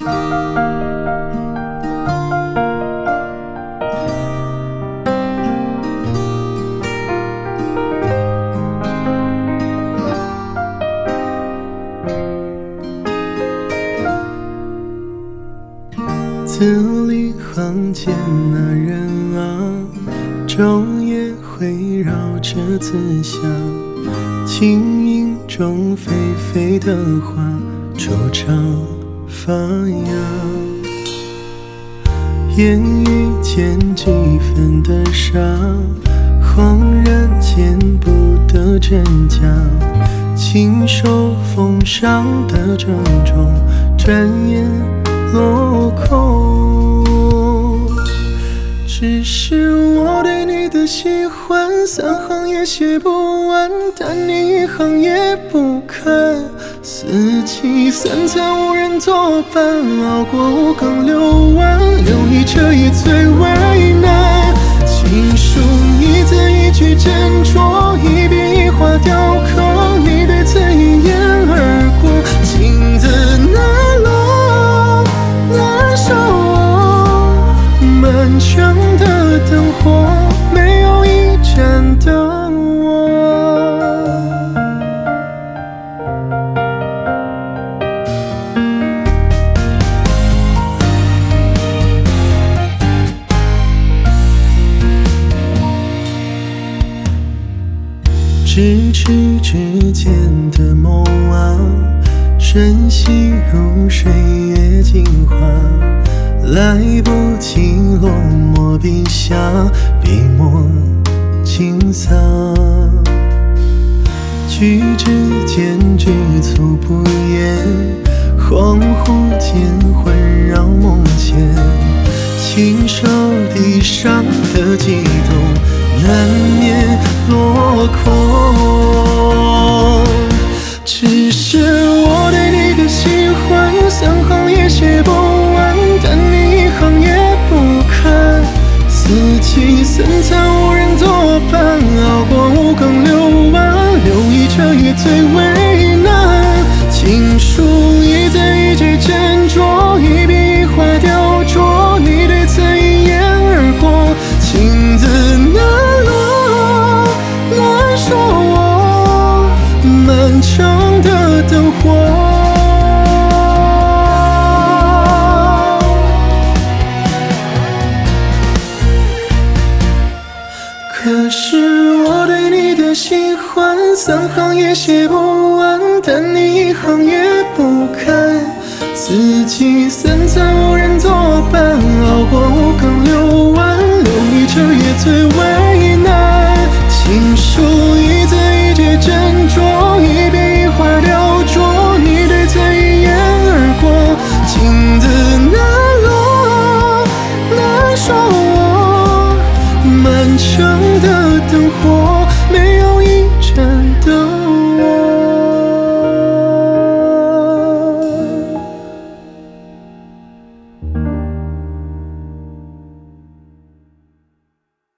字里行间那人啊，昼夜围绕着自想，轻音中霏霏的花，惆怅发芽。言语间几分的傻，恍然间不得真假，轻手奉上的郑重，转眼落空。只是我对你的喜欢，3行也写不完，但你1行也不看。四季三餐无人作伴，熬过5更6晚，留你这夜最为难。情书一字一句斟酌，一笔一画雕刻，你对字一言而过，情字难落难收。漫长的灯火，没有一盏的我。咫尺之间的梦啊，瞬息如水月镜花，来不及落墨笔下，笔墨轻洒。举止间局促不言，恍惚间环绕梦前，亲手递上的悸动，难免落空。只是我对你的喜欢，3行也写不完，但你1行也不看。四季三餐无人作伴，熬过5更6晚，留你这夜最为难。情书一字一句斟酌，一笔一画雕琢，你对字一言而过，情字难落难收，漫长的灯火。可是我对你的喜欢，3行也写不完，但你1行也不看。四季三餐无人作伴，熬过5更6晚，留你这夜最为难。情书一字一句斟酌，一笔一画雕琢，你对字一言而过，情字难落难收，漫长的灯火。